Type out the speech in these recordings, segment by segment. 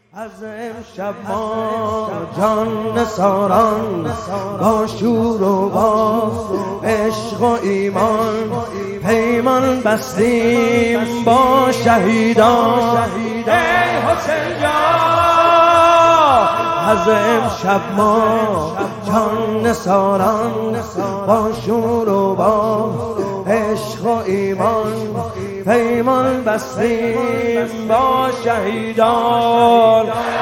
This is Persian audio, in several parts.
از امشب ما جان نثاران با شور و با عشق و ایمان پیمان بستیم با شهیدان. ای حسین جان از امشب ما جان نثاران با شور و با عشق و ایمان پیمان بستیم با شهیدان.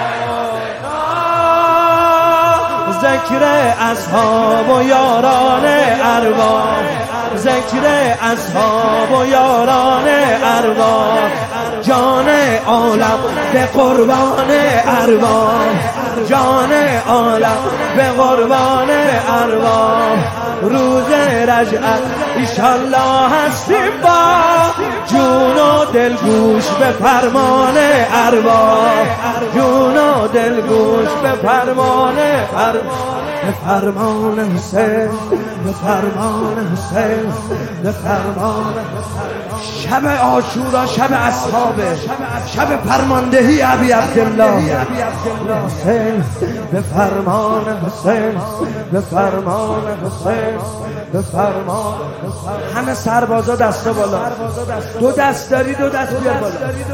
ذکر اصحاب و یاران ارواح، ذکر اصحاب و یاران ارواح، جان عالم به قربان ارواح، جان عالم به قربان ارواح. روز رجعت ایشالله هستیم با جون و دل گوش به فرمان ارواح، جون و دل گوش به فرمان به فرمان حسین، به فرمان حسین، به فرمان. شب عاشورا شب اصحابه، شب فرماندهی ابی عبدالله حسین، به فرمان حسین، به فرمان حسین، به فرمان. همه سربازا دستا بالا، دو دست داری دو دست بیار بالا.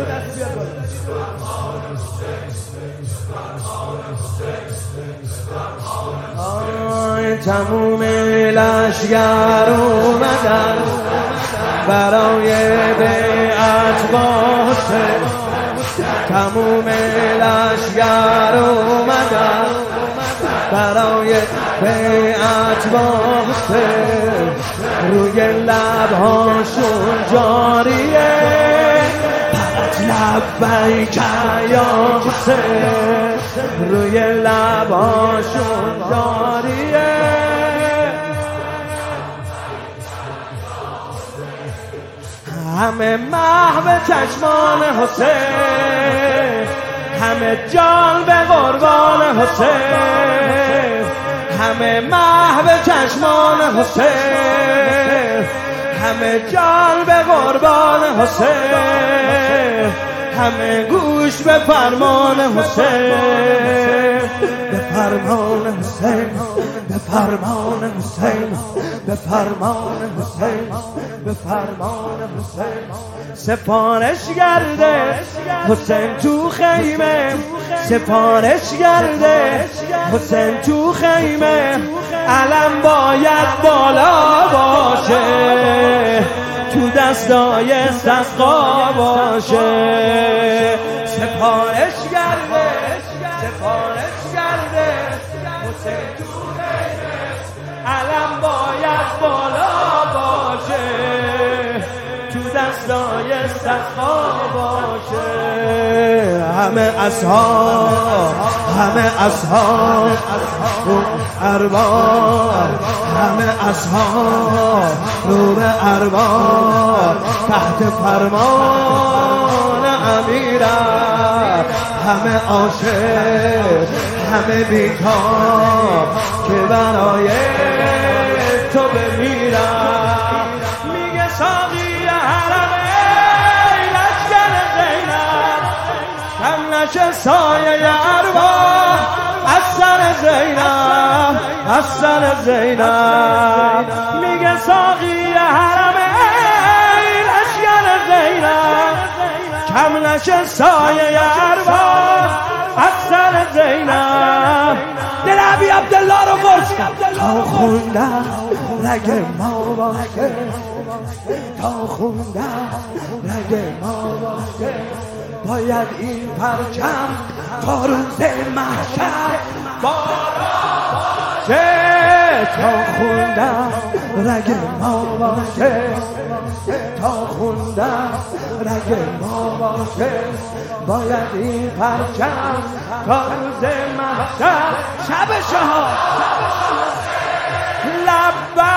تموم لشگر اومدن برای بیعت با حسین، تموم لشگر اومدن برای بیعت با حسین. روی لبهاشون جاریه فقط لبیک یا حسین، روی لبهاشون جاریه. همه محو چشمان حسین، همه جان به قربان حسین، همه محو چشمان حسین، همه جان به قربان حسین، همه گوش به فرمان حسین، به فرمان حسین، به فرمان حسین، به فرمان حسین، به فرمان حسین. سفارش گرده حسین تو خیمه، سفارش گرده حسین تو خیمه. علم باید بالا باشه، تو دستای سقا باشه. سفارش گرده، سفارش گرده حسین تو خیمه. علم باید بالا باشه، تو دستای سقا باشه. همه اصحاب، همه اصحاب ارواح، همه اصحاب نور ارواح تحت فرمان امیرم. همه عاشق، همه بیکار که برای تو بمیرم. میگه ساقی حرم لشکر زینب، کم نشه سایه ارواح از سر زینب، از سر زینب. میگه ساقی حرم لشکر زینب، کم نشه سایه ارواح از سر زینب. دل ابی عبدالله رو قرص کرد تا خوندم رگ ما باشه، تا خوندم رگ ما باشه. باید این پرچم تا روز محشر بالا باشه، تا خوندم رگ ما باشه، تا خوندم رگ ما باشه. باید این پرچم تا روز محشر. شب شهاد لبیک